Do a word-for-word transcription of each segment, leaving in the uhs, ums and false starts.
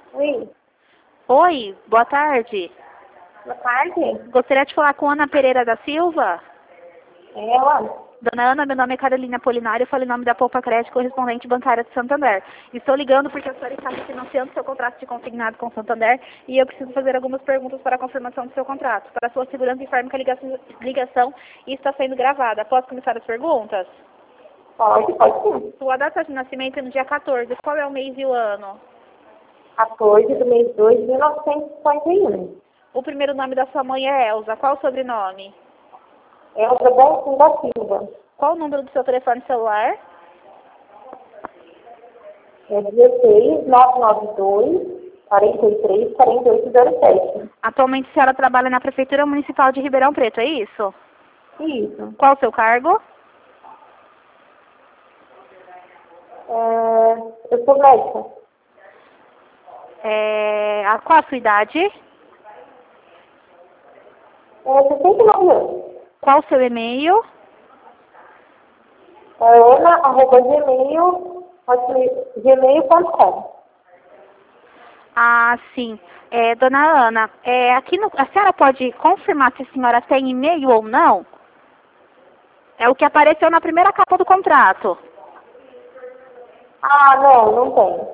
Oi, Oi, boa tarde. boa tarde. Gostaria de falar com Ana Pereira da Silva. É ela? Dona Ana, meu nome é Carolina Polinário, eu falo em nome da Poupa Crédito Correspondente Bancária de Santander. Estou ligando porque a senhora está refinanciando seu contrato de consignado com Santander e eu preciso fazer algumas perguntas para a confirmação do seu contrato. Para sua segurança, informe que a ligação, ligação está sendo gravada. Posso começar as perguntas? Pode, pode sim. Sua data de nascimento é no dia quatorze. Qual é o mês e o ano? quatorze do mês dois de mil novecentos e cinquenta e um. O primeiro nome da sua mãe é Elza. Qual o sobrenome? Elza Bonfim da Silva. Qual o número do seu telefone celular? É dezesseis, nove nove dois, quarenta e três, quarenta e oito zero sete. Atualmente a senhora trabalha na Prefeitura Municipal de Ribeirão Preto, é isso? Isso. Qual o seu cargo? É, eu sou médica. É, a- qual a sua idade? É sessenta e nove anos. Qual o seu e-mail? É ana, arroba, gmail, gmail ponto com. Ah, sim. É, dona Ana, é, aqui no, a senhora pode confirmar se a senhora tem e-mail ou não? É o que apareceu na primeira capa do contrato. Ah, não, não tem.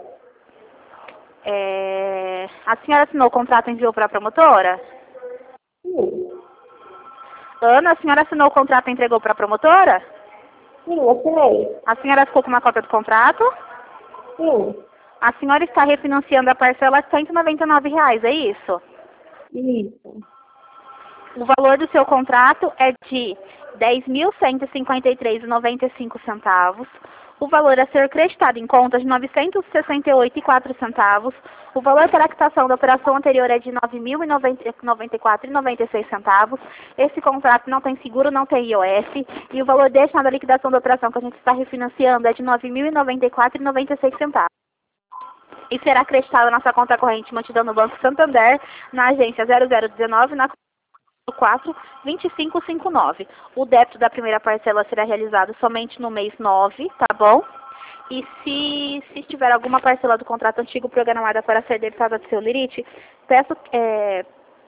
É, a senhora assinou o contrato e enviou para a promotora? Sim, Ana, a senhora assinou o contrato e entregou para a promotora? sim, assinei. A senhora ficou com uma cópia do contrato? Sim, A senhora está refinanciando a parcela de cento e noventa e nove reais, é isso? isso. O valor do seu contrato é de dez mil cento e cinquenta e três reais e noventa e cinco centavos. O valor a ser creditado em contas de novecentos e sessenta e oito reais e quatro centavos. O valor para a quitação da operação anterior é de nove mil e noventa e quatro reais e noventa e seis centavos. Esse contrato não tem seguro, não tem I O F. E o valor destinado à liquidação da operação que a gente está refinanciando é de nove mil e noventa e quatro reais e noventa e seis centavos. E será acreditado na sua conta corrente mantida no Banco Santander, na agência zero zero um nove, na quatro, vinte e cinco cinquenta e nove. O débito da primeira parcela será realizado somente no mês nove, tá bom? E se, se tiver alguma parcela do contrato antigo programada para ser debitada do seu limite, peço, é,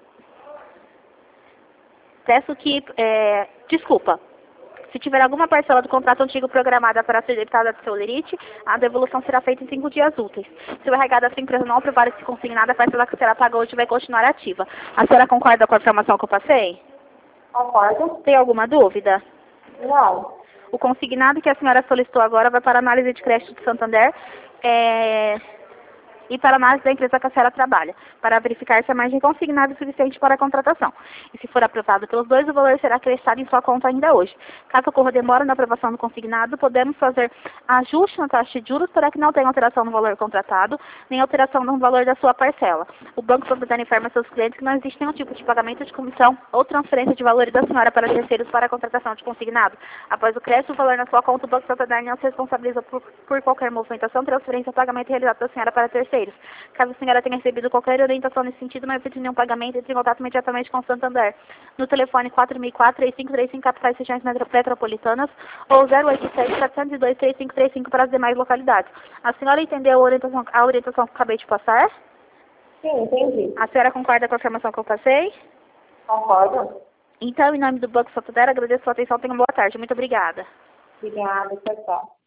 peço que, é, desculpa, se tiver alguma parcela do contrato antigo programada para ser debitada do seu lerite, a devolução será feita em cinco dias úteis. Se o arregado da sua empresa não aprovar esse consignado, a parcela que será paga hoje vai continuar ativa. A senhora concorda com a informação que eu passei? Concordo? Tem alguma dúvida? Não. O consignado que a senhora solicitou agora vai para a análise de crédito de Santander é, e para a análise da empresa que a senhora trabalha, para verificar se a margem consignada é suficiente para a contratação. E se for aprovado pelos dois, o valor será acrescido em sua conta ainda hoje. Caso ocorra demora na aprovação do consignado, podemos fazer ajuste na taxa de juros para que não tenha alteração no valor contratado, nem alteração no valor da sua parcela. O Banco Santander informa seus clientes que não existe nenhum tipo de pagamento de comissão ou transferência de valores da senhora para terceiros para a contratação de consignado. Após o crédito do valor na sua conta, o Banco Santander não se responsabiliza por, por qualquer movimentação, transferência ou pagamento realizado da senhora para terceiros. Caso a senhora tenha recebido qualquer orientação nesse sentido, não evite nenhum pagamento, entre em contato imediatamente com o Santander. No telefone quatro mil e quatro, três cinco três cinco, capitais regiões metro- metropolitanas, ou zero oito sete, sete zero dois, três cinco três cinco para as demais localidades. A senhora entendeu a orientação, a orientação que eu acabei de passar? Sim, entendi. A senhora concorda com a informação que eu passei? Concordo? Então, em nome do Banco Santander, agradeço a sua atenção. Tenha uma boa tarde. Muito obrigada. Obrigada, tchau, tchau.